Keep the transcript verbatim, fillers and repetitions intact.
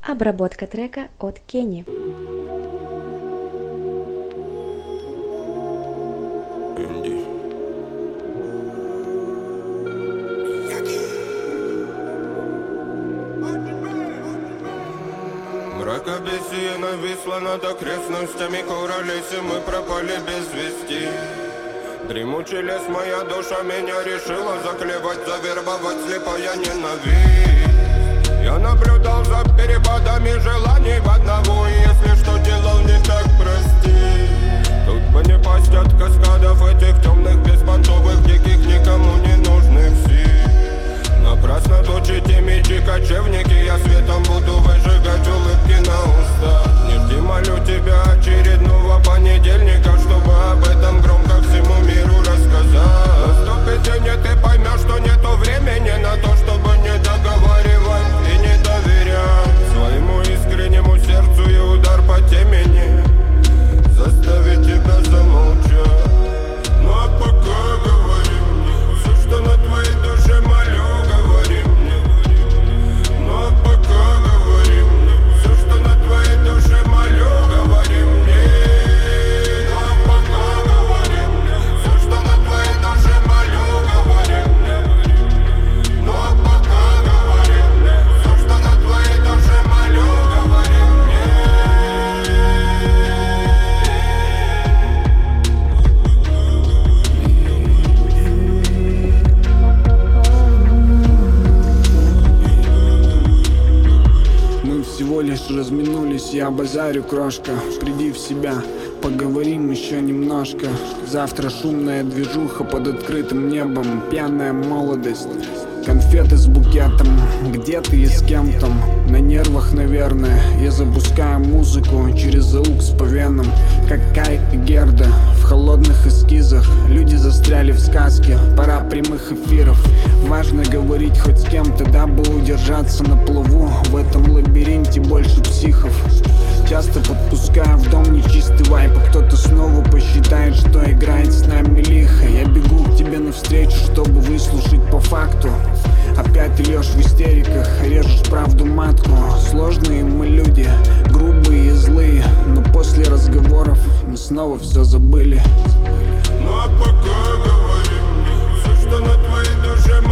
Обработка трека от Кенни. Мракобесие нависло над окрестностями Куралеси, мы пропали без вести. Дремучий лес, моя душа меня решила заклевать, завербовать слепая ненависть. Я наблюдал за перепадами желаний в одного, и если что делал не так, прости. Тут бы не пасть от каскадов этих темных, беспонтовых, диких, никому не нужных сил. Напрасно точите мечи, кочевники, я светом буду выжигать улыбки на устах. Не жди, молю тебя, очередного понедельника, чтобы об этом громко всему миру рассказать. Наступит день, и ты поймешь, что нету времени на то, чтобы не договаривать и не доверять своему искреннему сердцу, и удар по темени заставит тебя замолчать. Ну а пока говори мне все, что на твоей душе, молю, говори мне. Ну а пока говори мне все, что на твоей душе, молю, говори мне. Ну а пока говори мне все, что на твоей душе, молю, говори мне. Ну а пока говори мне все, что на твоей душе, молю, говори мне. Мы всего лишь разминулись, я базарю, крошка. Приди в себя, поговорим еще немножко. Завтра шумная движуха под открытым небом, пьяная молодость, конфеты с букетом. Где ты и с кем там? На нервах, наверное. Я запускаю музыку через аукс по венам, как Кай и Герда в холодных эскизах. Люди застряли в сказке, пора прямых эфиров. Важно говорить хоть с кем-то, дабы удержаться на плаву. В этом лабиринте больше психов. Часто подпускаю в дом нечистый вайп, а кто-то снова посчитает, что играет с нами лихо. Я бегу к тебе навстречу, чтобы выслушать по факту. Опять льешь в истериках, режешь правду матку. Сложные мы люди, грубые и злые, но после разговоров мы снова все забыли. Ну а пока говори мне все, что на твоей душе,